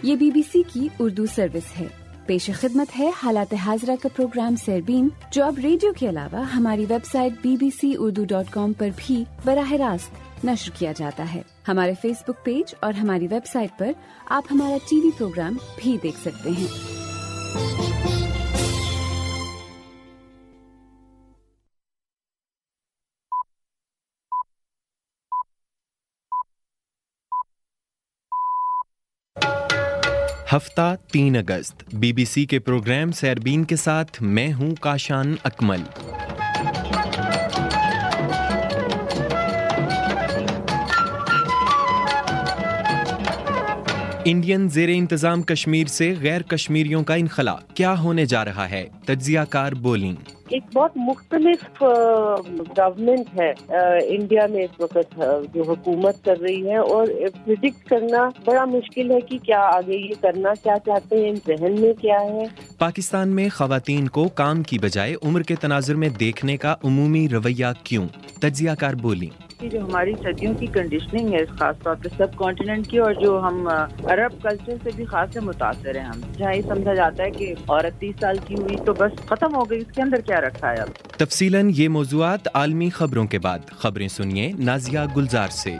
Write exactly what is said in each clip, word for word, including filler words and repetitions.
یہ B B سی کی Urdu service ہے۔ پیش خدمت ہے حالات حاضرہ کا پروگرام سیربین، جو اب ریڈیو کے علاوہ ہماری website B B C Urdu dot com پر بھی براہ راست نشر کیا جاتا ہے۔ ہمارے فیس بک پیج اور ہماری ویب سائٹ پر آپ ہمارا ٹی وی پروگرام بھی دیکھ سکتے ہیں۔ ہفتہ تین اگست، بی بی سی کے پروگرام سیربین کے ساتھ میں ہوں کاشان اکمل۔ انڈین زیر انتظام کشمیر سے غیر کشمیریوں کا انخلا، کیا ہونے جا رہا ہے؟ تجزیہ کار بولیں۔ ایک بہت مختلف گورنمنٹ ہے انڈیا میں اس وقت جو حکومت کر رہی ہے، اور پریڈکٹ کرنا بڑا مشکل ہے کہ کیا آگے یہ کرنا کیا چاہتے ہیں، ذہن میں کیا ہے۔ پاکستان میں خواتین کو کام کی بجائے عمر کے تناظر میں دیکھنے کا عمومی رویہ کیوں؟ تجزیہ کار بولیں۔ جو ہماری صدیوں کی کنڈیشننگ ہے خاص طور پہ سب کانٹیننٹ کی، اور جو ہم عرب کلچر سے بھی خاص سے متاثر ہیں، ہم جہاں یہ سمجھا جاتا ہے کہ عورت تیس سال کی ہوئی تو بس ختم ہو گئی، اس کے اندر کیا رکھا ہے اب۔ تفصیلاً یہ موضوعات عالمی خبروں کے بعد، خبریں سنیے نازیہ گلزار سے۔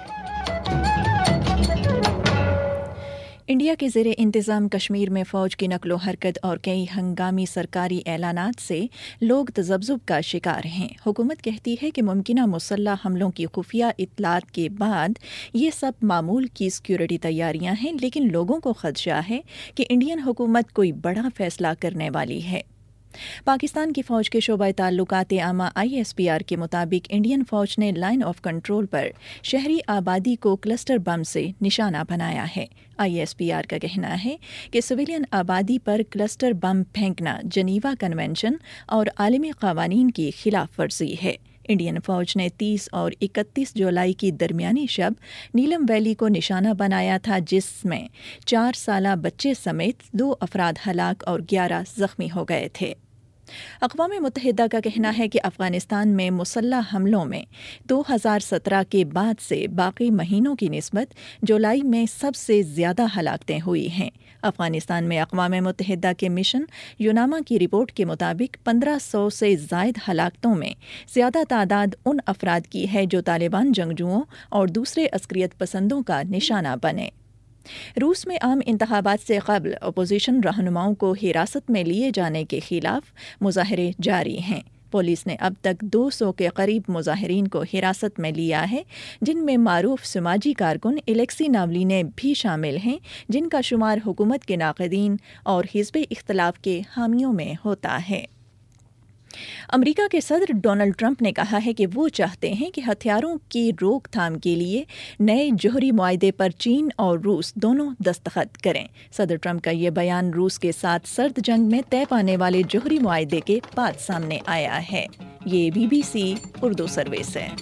انڈیا کے زیر انتظام کشمیر میں فوج کی نقل و حرکت اور کئی ہنگامی سرکاری اعلانات سے لوگ تذبذب کا شکار ہیں۔ حکومت کہتی ہے کہ ممکنہ مسلح حملوں کی خفیہ اطلاعات کے بعد یہ سب معمول کی سیکورٹی تیاریاں ہیں، لیکن لوگوں کو خدشہ ہے کہ انڈین حکومت کوئی بڑا فیصلہ کرنے والی ہے۔ پاکستان کی فوج کے شعبہ تعلقات عامہ آئی ایس پی آر کے مطابق انڈین فوج نے لائن آف کنٹرول پر شہری آبادی کو کلسٹر بم سے نشانہ بنایا ہے۔ آئی ایس پی آر کا کہنا ہے کہ سویلین آبادی پر کلسٹر بم پھینکنا جنیوا کنونشن اور عالمی قوانین کی خلاف ورزی ہے۔ انڈین فوج نے تیس اور اکتیس جولائی کی درمیانی شب نیلم ویلی کو نشانہ بنایا تھا، جس میں چار سالہ بچے سمیت دو افراد ہلاک اور گیارہ زخمی ہو گئے تھے۔ اقوام متحدہ کا کہنا ہے کہ افغانستان میں مسلح حملوں میں دو ہزار سترہ کے بعد سے باقی مہینوں کی نسبت جولائی میں سب سے زیادہ ہلاکتیں ہوئی ہیں۔ افغانستان میں اقوام متحدہ کے مشن یوناما کی رپورٹ کے مطابق پندرہ سو سے زائد ہلاکتوں میں زیادہ تعداد ان افراد کی ہے جو طالبان جنگجوؤں اور دوسرے عسکریت پسندوں کا نشانہ بنے۔ روس میں عام انتخابات سے قبل اپوزیشن رہنماؤں کو حراست میں لیے جانے کے خلاف مظاہرے جاری ہیں۔ پولیس نے اب تک دو سو کے قریب مظاہرین کو حراست میں لیا ہے، جن میں معروف سماجی کارکن الیکسی ناولنی بھی شامل ہیں، جن کا شمار حکومت کے ناقدین اور حزب اختلاف کے حامیوں میں ہوتا ہے۔ امریکہ کے صدر ڈونلڈ ٹرمپ نے کہا ہے کہ وہ چاہتے ہیں کہ ہتھیاروں کی روک تھام کے لیے نئے جوہری معاہدے پر چین اور روس دونوں دستخط کریں۔ صدر ٹرمپ کا یہ بیان روس کے ساتھ سرد جنگ میں طے پانے والے جوہری معاہدے کے بعد سامنے آیا ہے۔ یہ B B C Urdu service ہے۔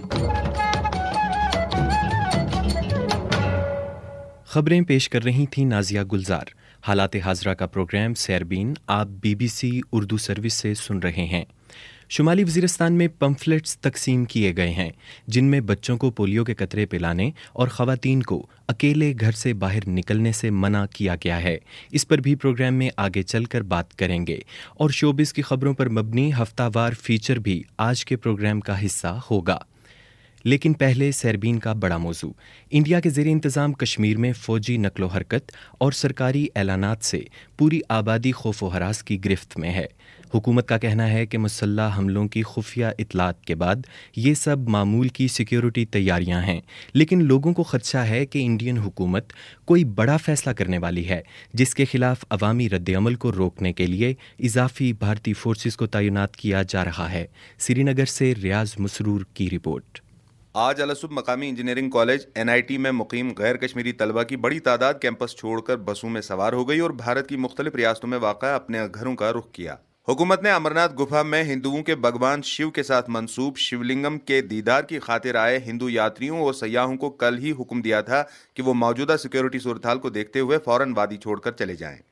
خبریں پیش کر رہی تھیں نازیہ گلزار۔ حالات حاضرہ کا پروگرام سیربین آپ B B C Urdu service سے سن رہے ہیں۔ شمالی وزیرستان میں پمفلٹس تقسیم کیے گئے ہیں، جن میں بچوں کو پولیو کے قطرے پلانے اور خواتین کو اکیلے گھر سے باہر نکلنے سے منع کیا گیا ہے۔ اس پر بھی پروگرام میں آگے چل کر بات کریں گے، اور شوبز کی خبروں پر مبنی ہفتہ وار فیچر بھی آج کے پروگرام کا حصہ ہوگا۔ لیکن پہلے سیربین کا بڑا موضوع، انڈیا کے زیر انتظام کشمیر میں فوجی نقل و حرکت اور سرکاری اعلانات سے پوری آبادی خوف و ہراس کی گرفت میں ہے۔ حکومت کا کہنا ہے کہ مسلح حملوں کی خفیہ اطلاعات کے بعد یہ سب معمول کی سیکیورٹی تیاریاں ہیں، لیکن لوگوں کو خدشہ ہے کہ انڈین حکومت کوئی بڑا فیصلہ کرنے والی ہے، جس کے خلاف عوامی رد عمل کو روکنے کے لیے اضافی بھارتی فورسز کو تعینات کیا جا رہا ہے۔ سری نگر سے ریاض مسرور کی رپورٹ۔ آج الصبح مقامی engineering college N I T میں مقیم غیر کشمیری طلبہ کی بڑی تعداد کیمپس چھوڑ کر بسوں میں سوار ہو گئی اور بھارت کی مختلف ریاستوں میں واقع اپنے گھروں کا رخ کیا۔ حکومت نے امرناتھ گپھا میں ہندوؤں کے بھگوان شیو کے ساتھ منسوب شیو لنگم کے دیدار کی خاطر آئے ہندو یاتریوں اور سیاحوں کو کل ہی حکم دیا تھا کہ وہ موجودہ سیکیورٹی صورتحال کو دیکھتے ہوئے فوراً وادی چھوڑ کر چلے جائیں۔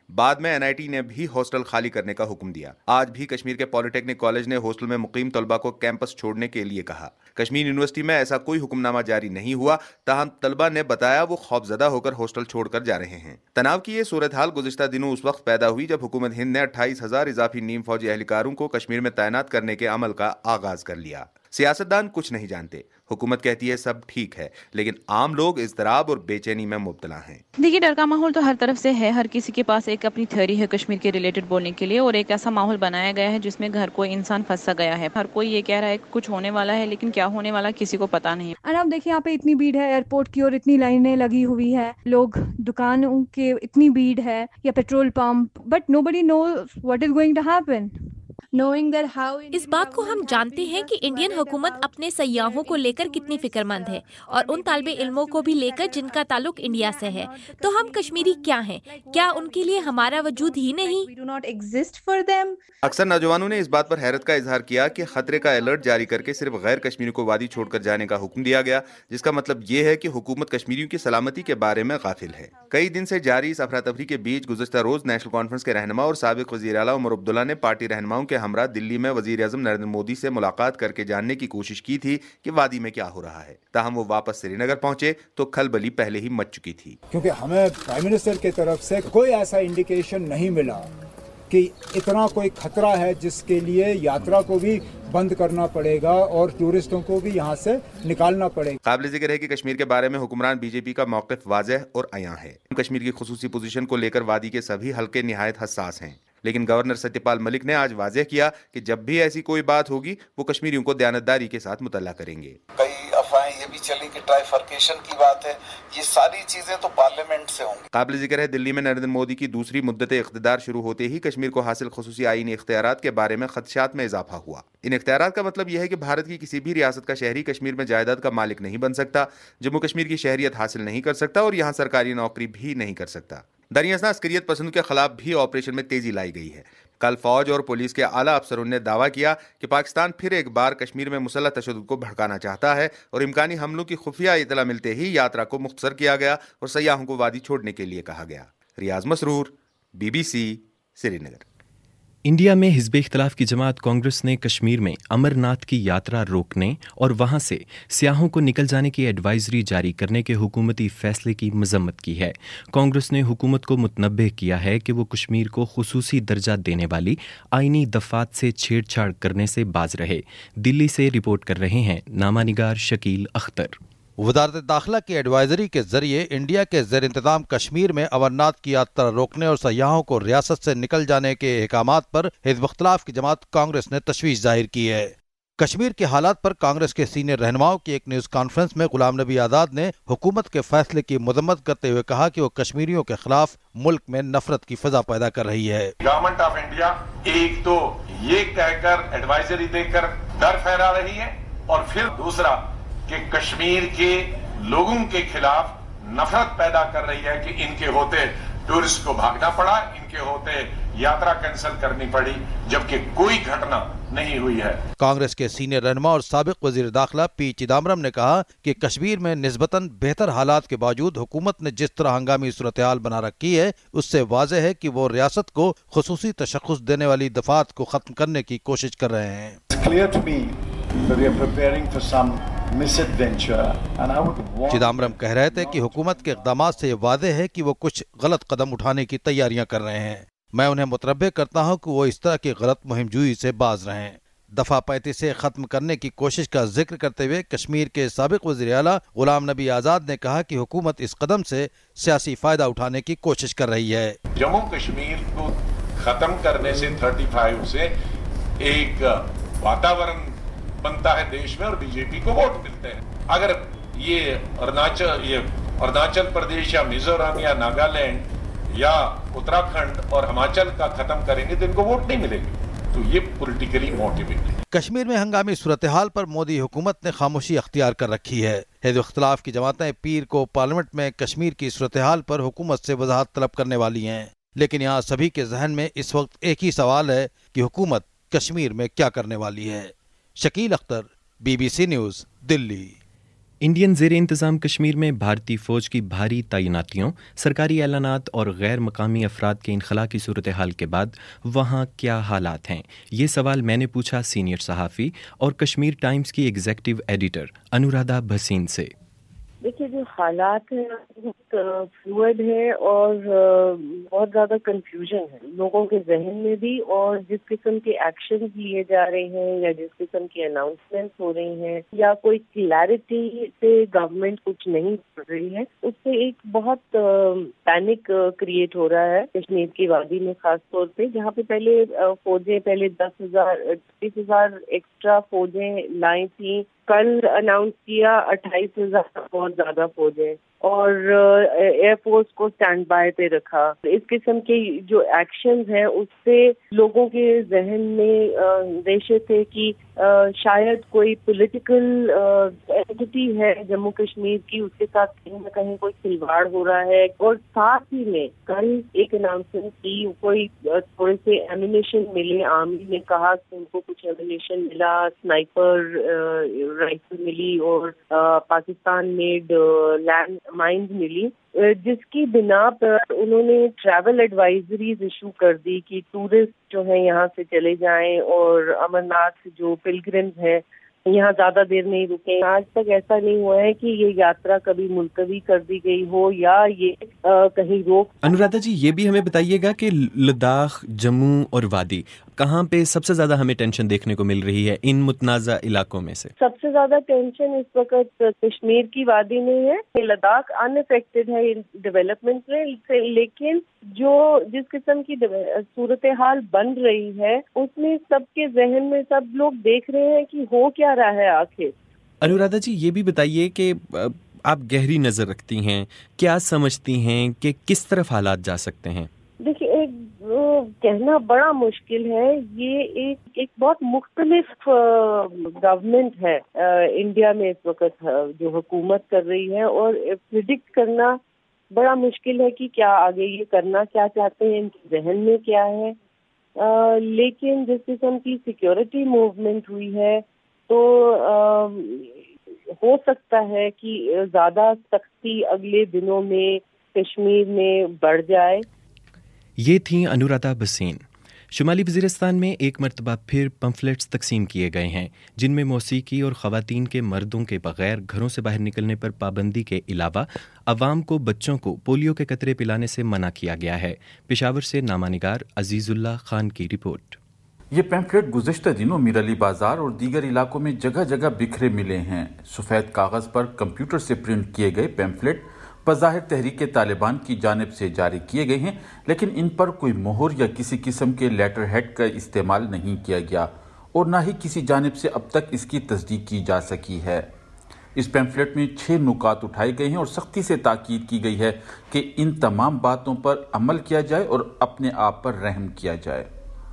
بعد میں این آئی ٹی نے بھی ہاسٹل خالی کرنے کا حکم دیا۔ آج بھی کشمیر کے پالی ٹیکنک کالج نے ہاسٹل میں مقیم طلبہ کو کیمپس چھوڑنے کے لیے کہا۔ کشمیر یونیورسٹی میں ایسا کوئی حکم نامہ جاری نہیں ہوا، تاہم طلبہ نے بتایا وہ خوف زدہ ہو کر ہاسٹل چھوڑ کر جا رہے ہیں۔ تناؤ کی یہ صورتحال گزشتہ دنوں اس وقت پیدا ہوئی جب حکومت ہند نے اٹھائیس ہزار اضافی نیم فوجی اہلکاروں کو کشمیر میں تعینات کرنے کے عمل کا آغاز کر لیا۔ سیاستدان کچھ نہیں جانتے، حکومت کہتی ہے سب ٹھیک ہے، لیکن عام لوگ اضطراب اور بے چینی میں مبتلا ہیں۔ دیکھیے، ڈر کا ماحول تو ہر طرف سے ہے، ہر کسی کے پاس ایک اپنی تھیوری ہے کشمیر کے ریلیٹڈ بولنے کے لیے، اور ایک ایسا ماحول بنایا گیا ہے جس میں گھر کوئی انسان پھنسا گیا ہے۔ ہر کوئی یہ کہہ رہا ہے کہ کچھ ہونے والا ہے، لیکن کیا ہونے والا کسی کو پتا نہیں۔ اور آپ دیکھیں یہاں پہ اتنی بھیڑ ہے ایئرپورٹ کی اور اتنی لائنیں لگی ہوئی ہے، لوگ دکانوں کے اتنی بھیڑ ہے یا petrol pump, but no buddy knows what is going to happen. اس بات کو ہم جانتے ہیں کہ انڈین حکومت اپنے سیاحوں کو لے کر کتنی فکر مند ہے، اور ان طالب علموں کو بھی لے کر جن کا تعلق انڈیا سے ہے۔ تو ہم کشمیری کیا ہیں؟ کیا ان کے لیے ہمارا وجود ہی نہیں؟ اکثر نوجوانوں نے اس بات پر حیرت کا اظہار کیا کہ خطرے کا الرٹ جاری کر کے صرف غیر کشمیریوں کو وادی چھوڑ کر جانے کا حکم دیا گیا، جس کا مطلب یہ ہے کہ حکومت کشمیریوں کی سلامتی کے بارے میں غافل ہے۔ کئی دن سے جاری اس افراتفری کے بیچ گزشتہ روز نیشنل کانفرنس کے رہنما اور سابق وزیر اعلیٰ عمر عبداللہ نے پارٹی رہنماؤں کے ہمراہ دلی میں وزیر اعظم نریندر مودی سے ملاقات کر کے جاننے کی کوشش کی تھی کہ وادی میں کیا ہو رہا ہے، تاہم وہ واپس سری نگر پہنچے تو کھلبلی پہلے ہی مچ چکی تھی، کیونکہ ہمیں پرائم منسٹر کی طرف سے کوئی ایسا انڈیکیشن نہیں ملا کہ اتنا کوئی خطرہ ہے جس کے لیے یاترا کو بھی بند کرنا پڑے گا اور ٹورسٹوں کو بھی یہاں سے نکالنا پڑے گا۔ قابل ذکر ہے کہ کشمیر کے بارے میں حکمران بی جے پی کا موقف واضح اور عیاں ہے۔ کشمیر کی خصوصی پوزیشن کو لے کر وادی کے سبھی حلقے نہایت حساس ہیں، لیکن گورنر ستیہ پال ملک نے آج واضح کیا کہ جب بھی ایسی کوئی بات ہوگی وہ کشمیریوں کو دیانتداری کے ساتھ مطلع کریں گے۔ کئی افواہیں یہ بھی چلی کہ ٹرائیفرکیشن کی بات ہے، یہ ساری چیزیں تو پارلیمنٹ سے ہوں گی۔ قابل ذکر ہے دلی میں نریندر مودی کی دوسری مدت اقتدار شروع ہوتے ہی کشمیر کو حاصل خصوصی آئینی اختیارات کے بارے میں خدشات میں اضافہ ہوا۔ ان اختیارات کا مطلب یہ ہے کہ بھارت کی کسی بھی ریاست کا شہری کشمیر میں جائیداد کا مالک نہیں بن سکتا، جموں کشمیر کی شہریت حاصل نہیں کر سکتا اور یہاں سرکاری نوکری بھی نہیں کر سکتا۔ درمیان عسکریت پسند کے خلاف بھی آپریشن میں تیزی لائی گئی ہے۔ کل فوج اور پولیس کے اعلیٰ افسروں نے دعویٰ کیا کہ پاکستان پھر ایک بار کشمیر میں مسلح تشدد کو بھڑکانا چاہتا ہے، اور امکانی حملوں کی خفیہ اطلاع ملتے ہی یاترا کو مختصر کیا گیا اور سیاحوں کو وادی چھوڑنے کے لیے کہا گیا۔ Riaz Masroor, B B C, Srinagar. India میں حزب اختلاف کی جماعت کانگریس نے کشمیر میں امر ناتھ کی یاترا روکنے اور وہاں سے سیاحوں کو نکل جانے کی ایڈوائزری جاری کرنے کے حکومتی فیصلے کی مذمت کی ہے۔ کانگریس نے حکومت کو متنبہ کیا ہے کہ وہ کشمیر کو خصوصی درجہ دینے والی آئینی دفعات سے چھیڑ چھاڑ کرنے سے باز رہے۔ دلی سے رپورٹ کر رہے ہیں نامہ نگار شکیل اختر۔ وزارت داخلہ کی ایڈوائزری کے ذریعے انڈیا کے زیر انتظام کشمیر میں امرناتھ کی یاترا روکنے اور سیاحوں کو ریاست سے نکل جانے کے احکامات پر حزب اختلاف کی جماعت کانگریس نے تشویش ظاہر کی ہے۔ کشمیر کے حالات پر کانگریس کے سینئر رہنماؤں کی ایک نیوز کانفرنس میں غلام نبی آزاد نے حکومت کے فیصلے کی مذمت کرتے ہوئے کہا کہ وہ کشمیریوں کے خلاف ملک میں نفرت کی فضا پیدا کر رہی ہے۔ گورنمنٹ آف انڈیا ایک تو یہ کہہ کر ایڈوائزری دے کر ڈر پھیلا رہی ہے، اور پھر دوسرا کہ کشمیر کے لوگوں کے خلاف نفرت پیدا کر رہی ہے کہ ان کے ہوتے ٹورسٹ کو بھاگنا پڑا، ان کے ہوتے یاترا کینسل کرنی پڑی، جبکہ کوئی گھٹنا نہیں ہوئی ہے۔ کانگریس کے سینئر رہنما اور سابق وزیر داخلہ پی چدمبرم نے کہا کہ کشمیر میں نسبتاً بہتر حالات کے باوجود حکومت نے جس طرح ہنگامی صورتحال بنا رکھی ہے اس سے واضح ہے کہ وہ ریاست کو خصوصی تشخص دینے والی دفعات کو ختم کرنے کی کوشش کر رہے ہیں۔ چدمبرم کہہ رہے تھے کہ حکومت کے اقدامات سے یہ واضح ہے کہ وہ کچھ غلط قدم اٹھانے کی تیاریاں کر رہے ہیں۔ میں انہیں متنبہ کرتا ہوں کہ وہ اس طرح کی غلط مہم جوئی سے باز رہیں۔ دفعہ پینتیس سے ختم کرنے کی کوشش کا ذکر کرتے ہوئے کشمیر کے سابق وزیر اعلیٰ غلام نبی آزاد نے کہا کہ حکومت اس قدم سے سیاسی فائدہ اٹھانے کی کوشش کر رہی ہے۔ جموں کشمیر کو ختم کرنے سے پینتیس سے ایک واتاورن بنتا ہے دیش میں اور بی جے پی کو ووٹ ملتے ہیں۔ اگر یہ اروناچل یہ اروناچل پردیش یا میزورم یا ناگالینڈ یا اتراکھنڈ اور ہماچل کا ختم کریں گے تو ان کو ووٹ نہیں ملے گی، تو یہ پولیٹیکلی موٹیویٹڈ ہے۔ کشمیر میں ہنگامی صورتحال پر مودی حکومت نے خاموشی اختیار کر رکھی ہے۔ حزب اختلاف کی جماعتیں پیر کو پارلیمنٹ میں کشمیر کی صورتحال پر حکومت سے وضاحت طلب کرنے والی ہیں، لیکن یہاں سبھی کے ذہن میں اس وقت ایک ہی سوال ہے کہ حکومت کشمیر میں کیا کرنے والی ہے۔ Shakeel Akhtar, B B C news, Delhi. Indian ज़ेर इंतज़ाम कश्मीर में भारतीय फ़ौज की भारी तैनातियों, सरकारी ऐलानात और गैर मकामी अफराद के इनखला की सूरत हाल के बाद वहाँ क्या हालात हैं, ये सवाल मैंने पूछा सीनियर सहाफ़ी और कश्मीर टाइम्स की एग्जीक्यूटिव एडिटर अनुराधा भसीन से। देखिए, जो हालात हैं बहुत फ्लूइड है और बहुत ज़्यादा कंफ्यूजन है लोगों के जहन में भी, और जिस किस्म के एक्शन लिए जा रहे हैं या जिस किस्म की अनाउंसमेंट्स हो रही हैं या कोई क्लैरिटी से गवर्नमेंट कुछ नहीं कर रही है, उससे एक बहुत पैनिक क्रिएट हो रहा है कश्मीर की वादी में, खास तौर पे जहाँ पे पहले फौजें पहले दस हजार तीस हजार एक्स्ट्रा फौजें लाई थी, कल अनाउंस किया अट्ठाईस हजार बहुत ज्यादा फौजें, और एयरफोर्स को स्टैंड बाय पे रखा। इस किस्म के जो एक्शंस हैं उससे लोगों के जहन में दहशत है कि शायद कोई पॉलिटिकल एंटिटी है जम्मू कश्मीर की, उसके साथ कहीं न कहीं कोई खिलवाड़ हो रहा है। और साथ ही में कल एक अनाउंसमेंट की, कोई थोड़े से एमिनेशन मिले, आर्मी ने कहा कि उनको कुछ एमिनेशन मिला, स्नाइपर राइफल मिली और पाकिस्तान मेड लैंड माइंस मिली, जिसकी बिना पर उन्होंने ट्रैवल एडवाइजरीज इशू कर दी कि टूरिस्ट जो है यहाँ से चले जाएं और अमरनाथ जो पिलग्रिम्स हैं यहाँ ज्यादा देर नहीं रुके। आज तक ऐसा नहीं हुआ है कि ये यात्रा कभी मुलतवी कर दी गई हो या ये आ, कहीं रोक। अनुराधा जी, ये भी हमें बताइएगा कि लद्दाख, जम्मू और वादी कहाँ पे सबसे ज्यादा हमें टेंशन देखने को मिल रही है इन मुतनाज़ा इलाकों में से? सबसे ज्यादा टेंशन इस वक्त कश्मीर की वादी में है। लद्दाख अनअफेक्टेड है डेवलपमेंट में, लेकिन जो जिस किस्म की सूरत हाल बन रही है उसमें सबके जहन में सब लोग देख रहे हैं कि हो क्या रहा है आखिर। अनुराधा जी, ये भी बताइए कि आप गहरी नजर रखती हैं, क्या समझती हैं कि किस तरफ हालात जा सकते हैं? देखिए, एक कहना बड़ा मुश्किल है। ये एक एक बहुत मुख्तलिफ गवर्नमेंट है आ, इंडिया में इस वक्त जो हुकूमत कर रही है, और प्रिडिक्ट करना बड़ा मुश्किल है कि क्या आगे ये करना क्या चाहते हैं, इनके जहन में क्या है। आ, लेकिन जिस किस्म की सिक्योरिटी मूवमेंट हुई है तो आ, हो सकता है कि ज्यादा सख्ती अगले दिनों में कश्मीर में बढ़ जाए। ये थी अनुराधा भसीन। शुमाली वज़ीरिस्तान में एक मरतबा फिर पम्फलेट्स तकसीम किए गए हैं जिनमें मौसीकी और ख़वातीन के मर्दों के बगैर घरों से बाहर निकलने पर पाबंदी के अलावा अवाम को बच्चों को पोलियो के कतरे पिलाने से मना किया गया है। पेशावर से नामानिगार अजीजुल्लाह खान की रिपोर्ट। ये पैम्फलेट गुज़िश्ता दिनों मीरअली बाजार और दीगर इलाकों में जगह जगह बिखरे मिले हैं। सफ़ेद कागज पर कंप्यूटर से प्रिंट किए गए पैम्फलेट बज़ाहिर तहरीक तालिबान की जानिब से जारी किए गए हैं, लेकिन इन पर कोई मोहर या किसी किस्म के लेटर हेड का इस्तेमाल नहीं किया गया और न ही किसी जानिब से अब तक इसकी तस्दीक की जा सकी है। इस पैम्फलेट में छह नुकात उठाए गए हैं और सख्ती से ताकीद की गई है कि इन तमाम बातों पर अमल किया जाए और अपने आप पर रहम किया जाए।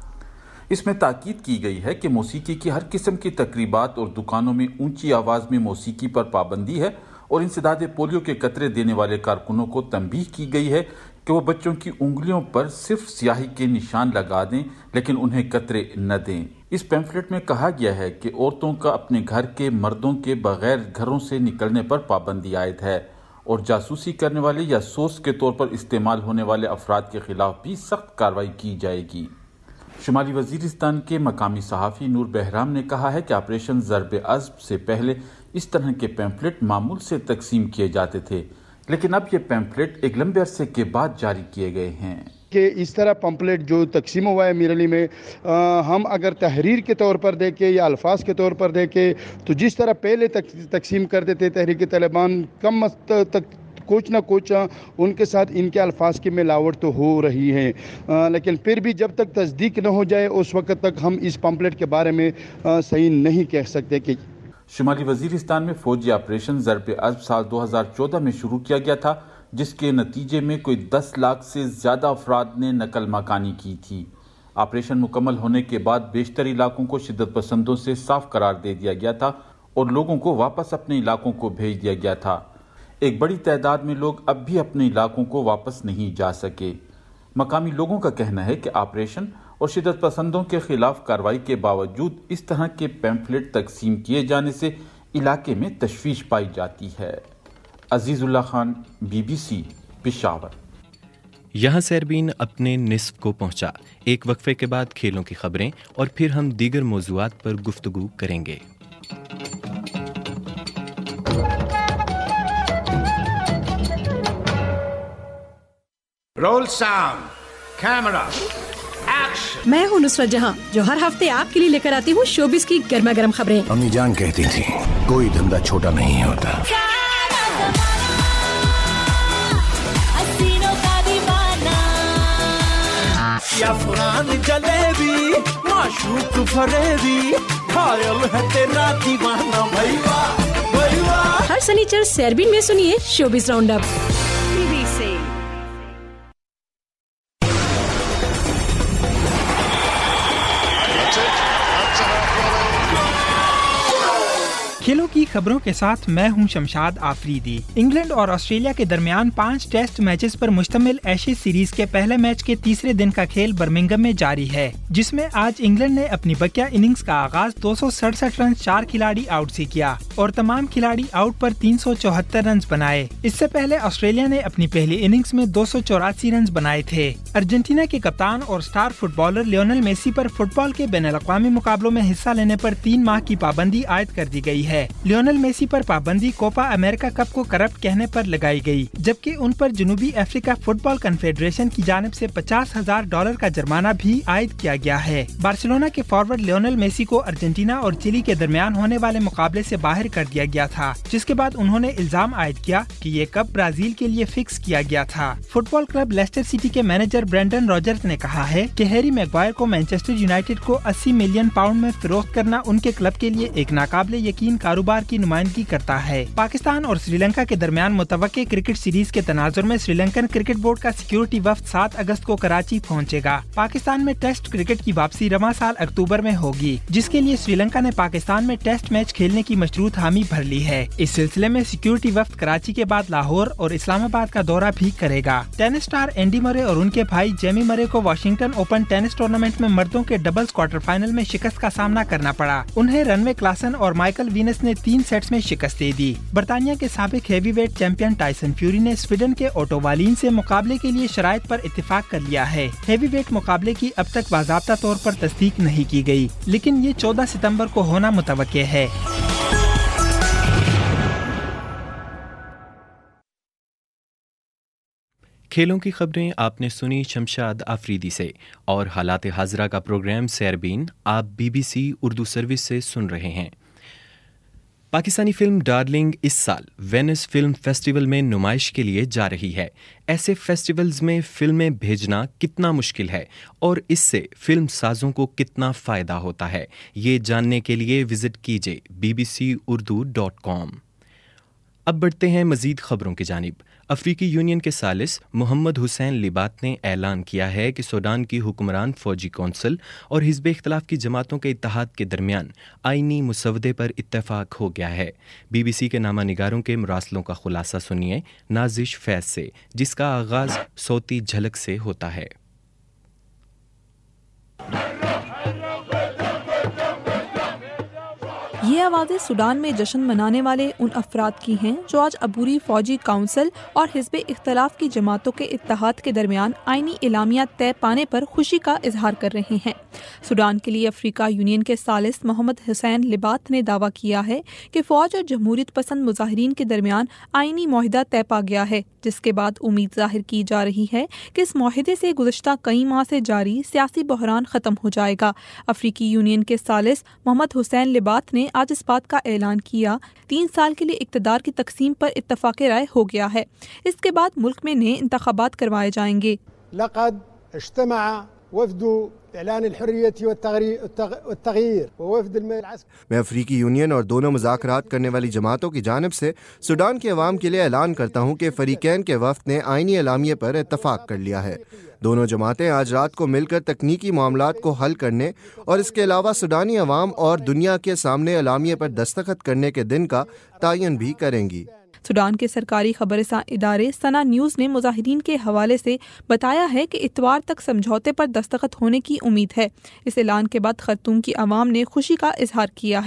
इसमें ताकीद की गई है कि मौसीकी की हर किस्म की तकरीबात और दुकानों में ऊंची आवाज में मौसीकी पर पाबंदी है, और इंसदाद पोलियो के कतरे देने वाले कारकुनों को तंबीह की गई है कि वो बच्चों की उंगलियों पर सिर्फ स्याही के निशान लगा दें, लेकिन उन्हें कतरे न दें। इस पैम्फलेट में कहा गया है कि औरतों का अपने घर के मर्दों के बगैर घरों से निकलने पर पाबंदी आयद है, और जासूसी करने वाले या सोर्स के तौर पर इस्तेमाल होने वाले अफराद के खिलाफ भी सख्त कार्रवाई की जाएगी। शुमाली वजीरिस्तान के मकामी सहाफ़ी नूर बहराम ने कहा है कि ऑपरेशन ज़र्ब-ए-अज़्ब से पहले इस तरह के पैम्फलेट मामूल से तकसीम किए जाते थे, लेकिन अब ये पैम्फलेट एक लंबे अरसे के बाद जारी किए गए हैं। कि इस तरह पंपलेट जो तकसीम हुआ है मीरअली में, आ, हम अगर तहरीर के तौर पर देखें या अल्फाज के तौर पर देखें तो जिस तरह पहले तक, तकसीम करते थे तहरीक तालिबान, कम तक कुछ ना कुछ उनके साथ इनके अल्फाज की मिलावट तो हो रही है, आ, लेकिन फिर भी जब तक तस्दीक न हो जाए उस वक्त तक हम इस पंपलेट के बारे में आ, सही नहीं कह सकते। कि शुमाली वजीरिस्तान में फौजी ऑपरेशन ज़र्ब-ए-अज़्ब साल दो हज़ार चौदह में शुरू किया गया था, जिसके नतीजे में कोई दस लाख से ज़्यादा अफराद ने नकल मकानी की थी। ऑपरेशन मुकम्मल होने के बाद बेशतर इलाकों को शिद्दत पसंदों से साफ करार दे दिया गया था और लोगों को वापस अपने इलाकों को भेज दिया गया था। एक बड़ी तादाद में लोग अब भी अपने इलाकों को वापस नहीं जा सके। मकामी लोगों का कहना है कि ऑपरेशन और शिद्दत पसंदों के खिलाफ कार्रवाई के बावजूद इस तरह के पैम्फलेट तकसीम किए जाने से इलाके में तशवीश पाई जाती है। अजीजुल्लाह खान, बीबीसी, पेशावर। यहाँ सैरबीन अपने निस्फ को पहुंचा। एक वक्फे के बाद खेलों की खबरें और फिर हम दीगर मौज़ूआत पर गुफ्तगू करेंगे। Roll sound, camera, action. मैं हूँ नुसरत जहाँ, जो हर हफ्ते आपके लिए लेकर आती हूँ शोबिस की गर्मा गर्म खबरें। अम्मी जान कहती थी कोई धंधा छोटा नहीं होता। अफरान जलेबी, माशूक फरेबी, घायल है तेरा दीवाना भैया भैया। हर शनिचर सैरबीन में सुनिए शोबिस राउंड अप। बीबीसी। खेलों की खबरों के साथ मैं हूं शमशाद आफरीदी। इंग्लैंड और ऑस्ट्रेलिया के दरमियान पांच टेस्ट मैचेस पर मुश्तमिल एशेज सीरीज के पहले मैच के तीसरे दिन का खेल बर्मिंघम में जारी है, जिसमें आज इंग्लैंड ने अपनी बकिया इनिंग्स का आगाज दो सौ सड़सठ रन चार खिलाड़ी आउट से किया और तमाम खिलाड़ी आउट पर तीन सौ चौहत्तर रन बनाए। इससे पहले ऑस्ट्रेलिया ने अपनी पहली इनिंग्स में दो सौ चौरासी रन बनाए थे। अर्जेंटीना के कप्तान और स्टार फुटबॉलर लियोनेल मेसी पर फुटबॉल के बैनुल-अक़वामी मुकाबलों में हिस्सा लेने पर तीन माह की पाबंदी आयद कर दी गई है। लियोनेल मेसी पर पाबंदी कोपा अमेरिका कप को करप्ट कहने पर लगाई गई, जबकि उन पर जनूबी अफ्रीका फुटबॉल कन्फेडरेशन की जानिब से पचास हजार डॉलर का जुर्माना भी आयद किया गया है। बार्सिलोना के फॉरवर्ड लियोनेल मेसी को अर्जेंटीना और चिली के दरमियान होने वाले मुकाबले से बाहर कर दिया गया था, जिसके बाद उन्होंने इल्जाम आयद किया कि ये कप ब्राजील के लिए फिक्स किया गया था। फुटबॉल क्लब लेस्टर सिटी के मैनेजर ब्रेंडन रॉजर्स ने कहा है कि हैरी मैग्वायर को मैनचेस्टर यूनाइटेड को अस्सी मिलियन पाउंड में फरोख्त करना उनके क्लब के लिए एक नाकाबिले यकीन कारोबार की नुमाइंदगी करता है। पाकिस्तान और श्रीलंका के दरमियान मुतवक्के क्रिकेट सीरीज के तनाजुर में श्रीलंकन क्रिकेट बोर्ड का सिक्योरिटी वफ्द सात अगस्त को कराची पहुंचेगा। पाकिस्तान में टेस्ट क्रिकेट की वापसी रवां साल अक्टूबर में होगी, जिसके लिए श्रीलंका ने पाकिस्तान में टेस्ट मैच खेलने की मशरूत हामी भर ली है। इस सिलसिले में सिक्योरिटी वफ्द कराची के बाद लाहौर और इस्लामाबाद का दौरा भी करेगा। टेनिस स्टार एंडी मरे और उनके भाई जेमी मरे को वाशिंगटन ओपन टेनिस टूर्नामेंट में मर्दों के डबल्स क्वार्टर फाइनल में शिकस्त का सामना करना पड़ा। उन्हें रनवे क्लासन और माइकल वीनस ने तीन सेट्स में शिकस्त दे दी। बर्तानिया के साबिक हेवीवेट चैंपियन टाइसन फ्यूरी ने स्वीडन के ओटो वालिन से मुकाबले के लिए शराइत पर इत्तेफाक कर लिया है। हेवीवेट मुकाबले की अब तक बाज़ाब्ता तौर पर तस्दीक नहीं की गई, लेकिन ये चौदह सितंबर को होना मुतवक्के है। खेलों की खबरें आपने सुनी शमशाद आफरीदी से, और हालात हाजरा का प्रोग्राम सैरबीन आप बीबीसी उर्दू सर्विस से सुन रहे हैं। पाकिस्तानी फिल्म डार्लिंग इस साल वेनिस फिल्म फेस्टिवल में नुमाइश के लिए जा रही है। ऐसे फेस्टिवल्स में फिल्में भेजना कितना मुश्किल है और इससे फिल्म साजों को कितना फ़ायदा होता है, ये जानने के लिए विजिट कीजिए B B C Urdu dot com. अब बढ़ते हैं मज़ीद ख़बरों की जानिब। अफ्रीकी यूनियन के सालिस मोहम्मद हुसैन लिबात ने ऐलान किया है कि सूडान की हुक्मरान फ़ौजी कौंसिल और हिज़्ब इख्तिलाफ़ की जमातों के इत्तेहाद के दरमियान आइनी मुसवदे पर इत्तेफाक हो गया है। बीबीसी के नामा निगारों के मुरासलों का खुलासा सुनिए नाजिश फैज़ से, जिसका आगाज़ सौती झलक से होता है। ये आवाज़ें सूडान में जश्न मनाने वाले उन अफराद की हैं जो आज अबूरी फ़ौजी काउंसिल और हिज़्ब इख्तिलाफ़ की जमातों के इत्तेहाद के दरमियान आइनी इलामिया तय पाने पर खुशी का इजहार कर रहे हैं। सूडान के लिए अफ्रीका यूनियन के सालिस मोहम्मद हुसैन लिबात ने दावा किया है कि फ़ौज और जमहूरियत पसंद मुजाहिरीन के दरमियान आइनी मुआहिदा तय पा गया है, जिसके बाद उम्मीद जाहिर की जा रही है कि इस मुआहिदे से गुज़श्ता कई माह से जारी सियासी बहरान ख़त्म हो जाएगा। अफ्रीकी यूनियन के सालिस मोहम्मद हुसैन लिबात ने आज इस बात का ऐलान किया तीन साल के लिए इक़्तिदार की तकसीम पर इत्तफ़ाक़ राय हो गया है। इसके बाद मुल्क में नए इंतख़ाबात करवाए जाएंगे। लक़द इज्तमा वफ़दु ऐलान अल-हुर्रियत वत-तग़यीर वफ़द अल-अस्क़। मैं अफ्रीकी यूनियन और दोनों मुज़ाकरात करने वाली जमातों की जानिब से सूडान के अवाम के लिए ऐलान करता हूँ कि फ़रीक़ैन के वफ़द ने आइनी एलामिये पर इत्तफ़ाक़ कर लिया है। दोनों जमातें आज रात को मिलकर तकनीकी मामलात को हल करने और इसके अलावा सूडानी अवाम और दुनिया के सामने एलामिये पर दस्तखत करने के दिन का तायन भी करेंगी। सूडान के सरकारी खबरसां इदारे सना न्यूज़ ने मुजाहिरीन के हवाले से बताया है कि इतवार तक समझौते पर दस्तखत होने की उम्मीद है। इस ऐलान के बाद खर्तूम की आवाम ने खुशी का इजहार किया है।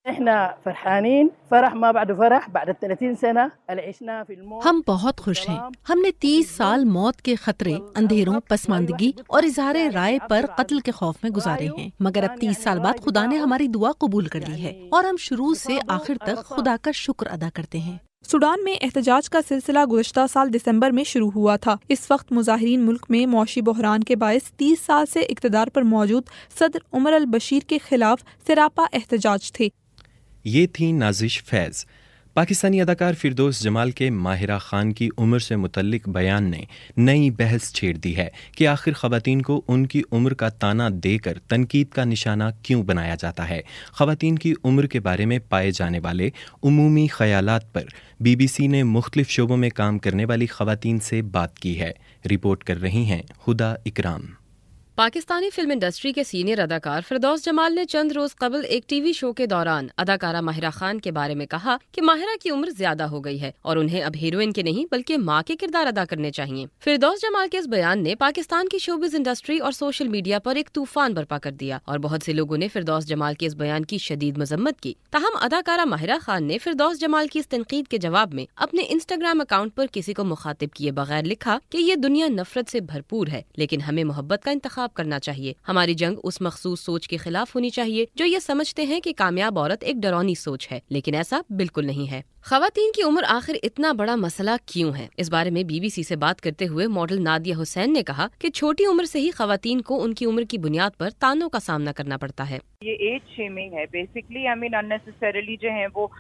ہم بہت خوش ہیں. ہم نے تیس سال موت کے خطرے، اندھیروں، پسماندگی اور اظہار رائے پر قتل کے خوف میں گزارے ہیں، مگر اب تیس سال بعد خدا نے ہماری دعا قبول کر لی ہے اور ہم شروع سے آخر تک خدا کا شکر ادا کرتے ہیں. سوڈان میں احتجاج کا سلسلہ گزشتہ سال دسمبر میں شروع ہوا تھا. اس وقت مظاہرین ملک میں معاشی بحران کے باعث تیس سال سے اقتدار پر موجود صدر عمر البشیر کے خلاف سراپا احتجاج تھے. یہ تھی نازش فیض. پاکستانی اداکار فردوس جمال کے ماہرہ خان کی عمر سے متعلق بیان نے نئی بحث چھیڑ دی ہے کہ آخر خواتین کو ان کی عمر کا تانا دے کر تنقید کا نشانہ کیوں بنایا جاتا ہے. خواتین کی عمر کے بارے میں پائے جانے والے عمومی خیالات پر بی بی سی نے مختلف شعبوں میں کام کرنے والی خواتین سے بات کی ہے. رپورٹ کر رہی ہیں ہدا اکرام. پاکستانی فلم انڈسٹری کے سینئر اداکار فردوس جمال نے چند روز قبل ایک ٹی وی شو کے دوران اداکارہ ماہرہ خان کے بارے میں کہا کہ ماہرہ کی عمر زیادہ ہو گئی ہے اور انہیں اب ہیروئن کے نہیں بلکہ ماں کے کردار ادا کرنے چاہیے. فردوس جمال کے اس بیان نے پاکستان کی شوبز انڈسٹری اور سوشل میڈیا پر ایک طوفان برپا کر دیا اور بہت سے لوگوں نے فردوس جمال کے اس بیان کی شدید مذمت کی. تاہم اداکارہ ماہرہ خان نے فردوس جمال کی اس تنقید کے جواب میں اپنے انسٹاگرام اکاؤنٹ پر کسی کو مخاطب کیے بغیر لکھا کہ یہ دنیا نفرت سے بھرپور ہے لیکن ہمیں محبت کا انتخاب کرنا چاہیے. ہماری جنگ اس مخصوص سوچ کے خلاف ہونی چاہیے جو یہ سمجھتے ہیں کہ کامیاب عورت ایک ڈرونی سوچ ہے، لیکن ایسا بالکل نہیں ہے. خواتین کی عمر آخر اتنا بڑا مسئلہ کیوں ہے؟ اس بارے میں بی بی سی سے بات کرتے ہوئے ماڈل نادیہ حسین نے کہا کہ چھوٹی عمر سے ہی خواتین کو ان کی عمر کی بنیاد پر تانوں کا سامنا کرنا پڑتا ہے. یہ ایج شیمنگ ہے بیسکلی. آئی مین اننیسیسریلی جو ہے وہ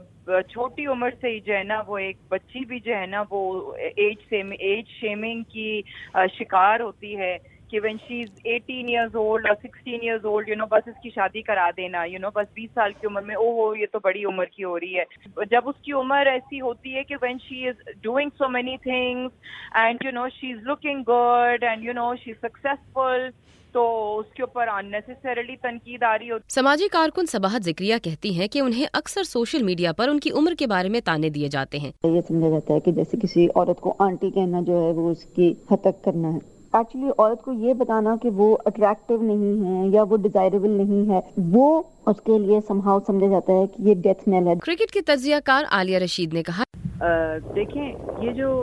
چھوٹی عمر سے ہی جو ہے نا وہ ایک بچی بھی جو ہے نا وہ ایج ایج شیمنگ کی شکار ہوتی ہے کہ when she's eighteen years old or sixteen years old, you know, بس اس کی شادی کرا دینا, you know, بس بیس سال کی عمر میں او ہو یہ تو بڑی عمر کی ہو رہی ہے. جب اس کی عمر ایسی ہوتی ہے کہ when she is doing so many things and you know she's looking good and you know she's successful, تو اس کے اوپر unnecessarily تنقید آ رہی ہوتی. سماجی کارکن صباحت ذکریہ کہتی ہیں کہ انہیں اکثر سوشل میڈیا پر ان کی عمر کے بارے میں تانے دیے جاتے ہیں. یہ سمجھا جاتا ہے کہ جیسے کسی عورت کو آنٹی کہنا جو ہے وہ اس کی حد تک کرنا ہے. ایکچولی عورت کو یہ بتانا کہ وہ اٹریکٹیو نہیں ہے یا وہ ڈیزائربل نہیں ہے وہ اس کے لیے سمہاؤ سمجھا جاتا ہے کہ یہ ڈیتھ نیل ہے. کرکٹ کی تجزیہ کار عالیہ رشید نے کہا دیکھیں یہ جو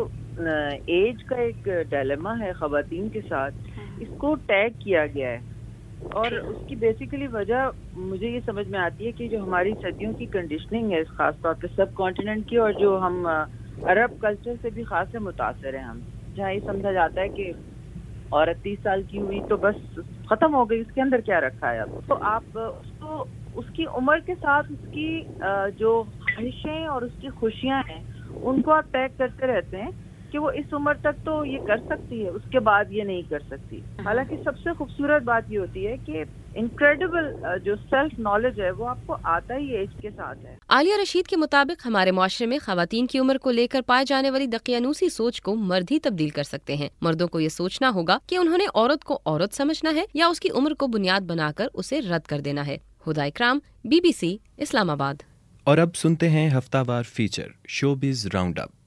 ایج کا ایک ڈائلیما ہے خواتین کے ساتھ اس کو ٹیگ کیا گیا ہے اور اس کی بیسیکلی وجہ مجھے یہ سمجھ میں آتی ہے کہ جو ہماری صدیوں کی کنڈیشننگ ہے خاص طور پہ سب کانٹیننٹ کی اور جو ہم عرب کلچر سے بھی خاص سے متاثر ہیں ہم جہاں یہ سمجھا جاتا ہے کہ عورت تیس سال کی ہوئی تو بس ختم ہو گئی اس کے اندر کیا رکھا ہے اب تو آپ اس کو اس کی عمر کے ساتھ اس کی جو خواہشیں اور اس کی خوشیاں ہیں ان کو آپ ٹیگ کرتے رہتے ہیں کہ وہ اس عمر تک تو یہ کر سکتی ہے اس کے بعد یہ نہیں کر سکتی. حالانکہ سب سے خوبصورت بات یہ ہوتی ہے کہ انکریڈیبل جو سیلف نالج ہے وہ آپ کو آتا ہی ایج کے ساتھ ہے. عالیہ رشید کے مطابق ہمارے معاشرے میں خواتین کی عمر کو لے کر پائے جانے والی دقیانوسی سوچ کو مرد ہی تبدیل کر سکتے ہیں. مردوں کو یہ سوچنا ہوگا کہ انہوں نے عورت کو عورت سمجھنا ہے یا اس کی عمر کو بنیاد بنا کر اسے رد کر دینا ہے. ہدا اکرام، بی بی سی، اسلام آباد. اور اب سنتے ہیں ہفتہ وار feature showbiz round up.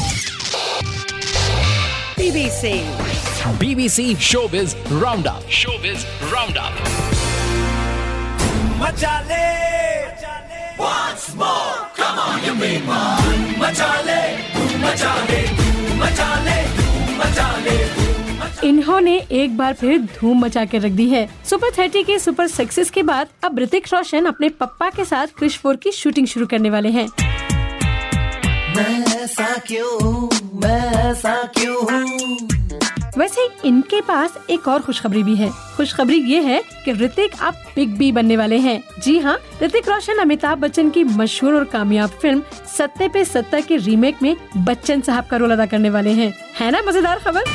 B B C B B C showbiz round up. Showbiz round up. مچا لے once more come on you mean more مچا لے مچا لے مچا لے مچا لے. انہوں نے ایک بار پھر دھوم مچا کے رکھ دی ہے. سپر تھرٹی کے سپر سکسیس کے بعد اب رتک روشن اپنے پپا کے ساتھ کرش فور کی شوٹنگ شروع کرنے والے ہیں. ویسے ان کے پاس ایک اور خوشخبری بھی ہے. خوشخبری یہ ہے کہ رتک اب بگ بی بننے والے ہیں. جی ہاں، رتک روشن امیتابھ بچن کی مشہور اور کامیاب فلم ستے پہ ستہ کے ریمیک میں بچن صاحب کا رول ادا کرنے والے ہیں. ہے نا مزیدار خبر؟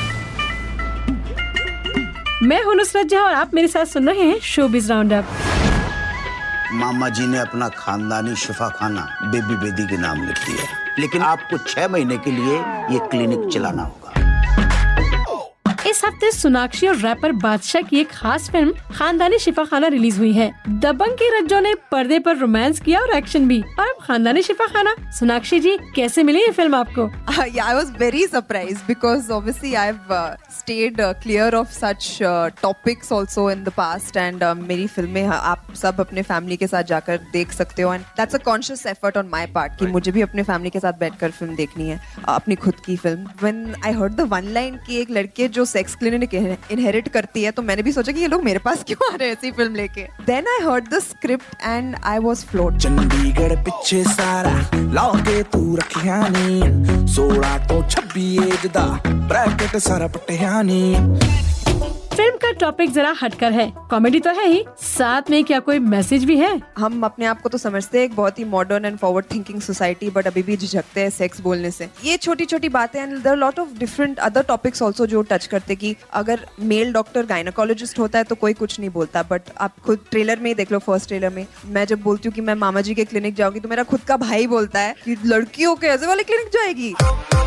میں ہوں نصرت جہاں اور آپ میرے ساتھ سن رہے ہیں شوبز راؤنڈ اپ. ماما جی نے اپنا خاندانی شفا خانہ بیبی بیدی کے نام لکھ دیا لیکن آپ کو چھ مہینے کے لیے یہ کلینک چلانا ہوگا. इस हफ्ते सोनाक्षी और रैपर बादशाह की एक खास फिल्म खानदानी शिफाखाना रिलीज हुई है। दबंग के रज्जों ने पर्दे पर रोमांस किया और एक्शन भी, और अब खानदानी शिफाखाना। सोनाक्षी जी, कैसे मिली ये फिल्म आपको? Yeah, I was very surprised because obviously I've uh, stayed uh, clear of such uh, topics also in the past and uh, मेरी फिल्में आप सब अपने फैमिली के साथ जाकर देख सकते हो and that's a conscious effort on my part कि मुझे भी अपने फैमिली के साथ बैठकर फिल्म देखनी है, अपनी खुद की film. When I heard the one line कि एक लड़के जो सेक्स क्लिनिक इनहेरिट करती है, तो मैंने भी सोचा कि ये लोग मेरे पास क्यों आ रहे हैं ऐसी फिल्म लेके। Then I heard the script and I was floored। Chandigarh पिछे सारा लाओगे तू रखिया नी, सोलह तो छब्बीस एज दा ब्रैकेट सारा पटिया नी। फिल्म का टॉपिक जरा हटकर है, कॉमेडी तो है ही, साथ में क्या कोई मैसेज भी है? हम अपने आप को तो समझते हैं एक बहुत ही modern and forward thinking society, but अभी भी झिझकते हैं सेक्स बोलने से। ये छोटी छोटी बातें and there are lot of different other topics also जो टच करते कि अगर मेल डॉक्टर गायनेकोलॉजिस्ट होता है तो कोई कुछ नहीं बोलता, बट आप खुद ट्रेलर में ही देख लो। फर्स्ट ट्रेलर में मैं जब बोलती हूँ कि मैं मामा जी के क्लिनिक जाऊंगी तो मेरा खुद का भाई बोलता है कि लड़कियों के ऐसे वाले क्लिनिक जाएगी।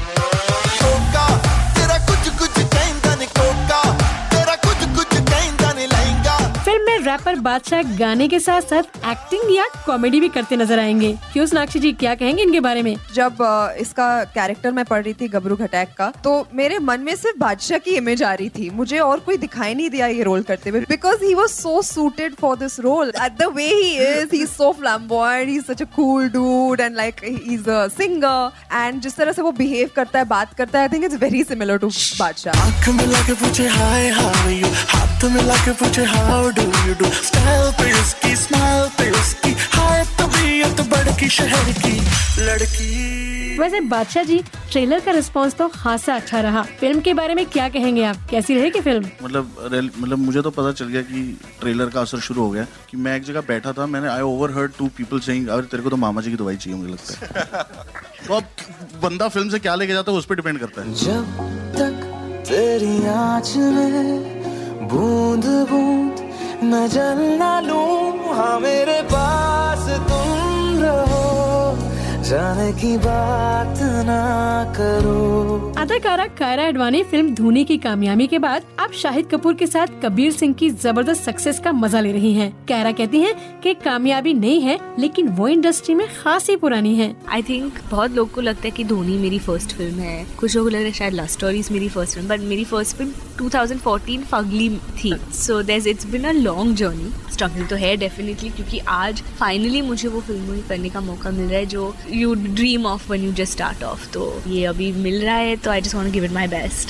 फिल्म में रैपर बादशाह गाने के साथ साथ एक्टिंग या कॉमेडी भी करते नजर आएंगे। क्यों सोनाक्षी जी, क्या कहेंगे इनके बारे में? जब uh, इसका कैरेक्टर मैं पढ़ रही थी गबरू घटाक का, तो मेरे मन में सिर्फ बादशाह की इमेज आ रही थी, मुझे और कोई दिखाई नहीं दिया ये रोल करते हुए, because he was so suited for this role. The way he is, he is so flamboyant, he is such a cool dude and like he is a singer, and जिस तरह से वो बिहेव करता है, बात करता है, I think it's very similar to Badshah. आंख मिला के पूछे हाय हाउ आर यू, हाथ मिला के पूछे how do you do, style पे उसकी स्माइल पे उसकी, हाय तबीयत बड़की शहर की लड़की। वैसे बादशाह जी, ट्रेलर का रिस्पांस तो खासा अच्छा रहा, फिल्म के बारे में क्या कहेंगे आप, कैसी रहेगी फिल्म? मतलब मतलब मुझे तो पता चल गया कि ट्रेलर का असर शुरू हो गया कि मैं एक जगह बैठा था, मैंने I overheard two people saying अरे तेरे को तो मामा जी की दवाई चाहिए, मुझे लगता है। तो अब बंदा फिल्म से क्या लेके जाता है उस पर डिपेंड करता है। जब तक तेरी आँच में बूंद बूंद मैं जल ना लूं, हाँ मेरे पास तुम रहो, जाने की बात ना करो। अदाकारा कायरा एडवाणी फिल्म धूनी की कामयाबी के बाद अब शाहिद कपूर के साथ कबीर सिंह की जबरदस्त सक्सेस का मजा ले रही हैं। कायरा कहती हैं कि कामयाबी नहीं है, लेकिन वो इंडस्ट्री में खासी पुरानी है। आई थिंक बहुत लोग को लगता है कि धोनी मेरी फर्स्ट फिल्म है, कुछ लोगों को लग रहा है शायद लव स्टोरीज मेरी फर्स्ट फिल्म, बट मेरी first film two thousand fourteen Fugly थी। So there it's been a long journey, struggle तो है डेफिनेटली, क्योंकि आज फाइनली मुझे वो फिल्म करने का मौका मिल रहा है जो you dream of when you just start off. तो ये अभी मिल रहा है, तो I just want to give it my best.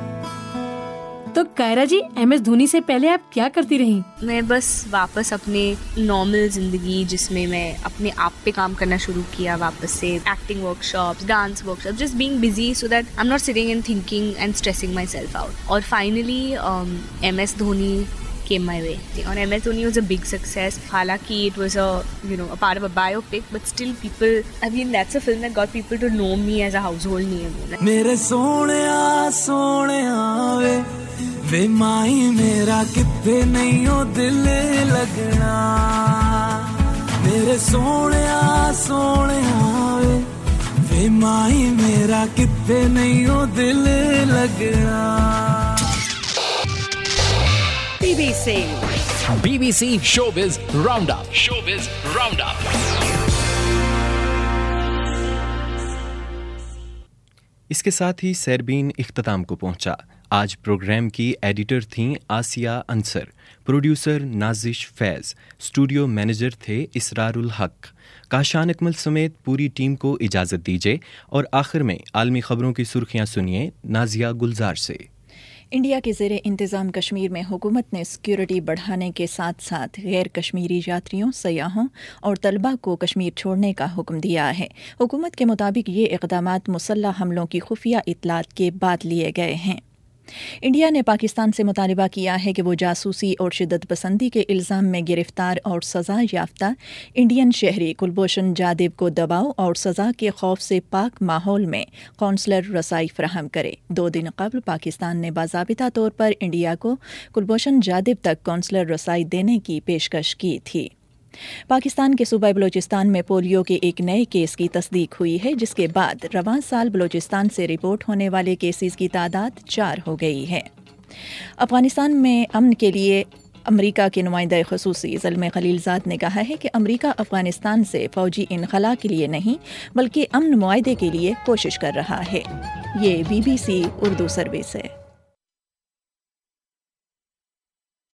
तो कायरा जी, एम एस धोनी से पहले आप क्या करती रही? मैं बस वापस अपने नॉर्मल जिंदगी, जिसमें मैं अपने आप पे काम करना शुरू किया, वापस से acting workshops, dance workshops, just being busy so that I am not sitting and thinking and stressing myself out. और finally M S Dhoni came my way. And M S Dhoni was a big success. Halaki it was a, you know, a part of a biopic, but still people, I mean, that's a film that got people to know me as a household name. मेरे सोनिया सोनिया वे वे माही मेरा कितने नहीं हो दिल लगना, मेरे सोनिया सोनिया वे वे माही मेरा कितने नहीं हो दिल लगना। B B C B B C Showbiz Roundup. Showbiz Roundup. इसके साथ ही सैरबीन इख्तिताम को पहुंचा। आज प्रोग्राम की एडिटर थीं Asiya Ansar, producer Nazish Faiz, studio manager थे इसरारुल हक। काशान अकमल समेत पूरी टीम को इजाज़त दीजिए और आखिर में आलमी खबरों की सुर्खियां सुनिए नाजिया गुलजार से। इंडिया के ज़ेरे इंतज़ाम कश्मीर में हुकूमत ने सिक्योरिटी बढ़ाने के साथ साथ गैर कश्मीरी यात्रियों, सयाहों और तलबा को कश्मीर छोड़ने का हुक्म दिया है। हुकूमत के मुताबिक ये इक़दामात मुसल्लह हमलों की खुफिया इत्तलात के बाद लिए गए हैं। इंडिया ने पाकिस्तान से मुतालबा किया है कि वो जासूसी और शिद्दत पसंदी के इल्ज़ाम में गिरफ्तार और सज़ा याफ्ता इंडियन शहरी कुलभूषण जाधव को दबाव और सज़ा के खौफ से पाक माहौल में कौंसलर रसाई फराहम करे। दो दिन कबल पाकिस्तान ने बाज़ाबिता तौर पर इंडिया को कुलभूषण जाधव तक कौंसलर रसाई देने की पेशकश की थी। पाकिस्तान के सूबा बलोचिस्तान में पोलियो के एक नए केस की तस्दीक हुई है, जिसके बाद रवां साल बलोचिस्तान से रिपोर्ट होने वाले केसेस की तादाद चार हो गई है। افغانستان میں امن کے لیے امریکہ کے نمائندہ خصوصی زلمے خلیلزاد نے کہا ہے کہ امریکہ افغانستان سے فوجی انخلا کے لیے نہیں بلکہ امن معاہدے کے لیے کوشش کر رہا ہے۔ یہ B B C Urdu service ہے۔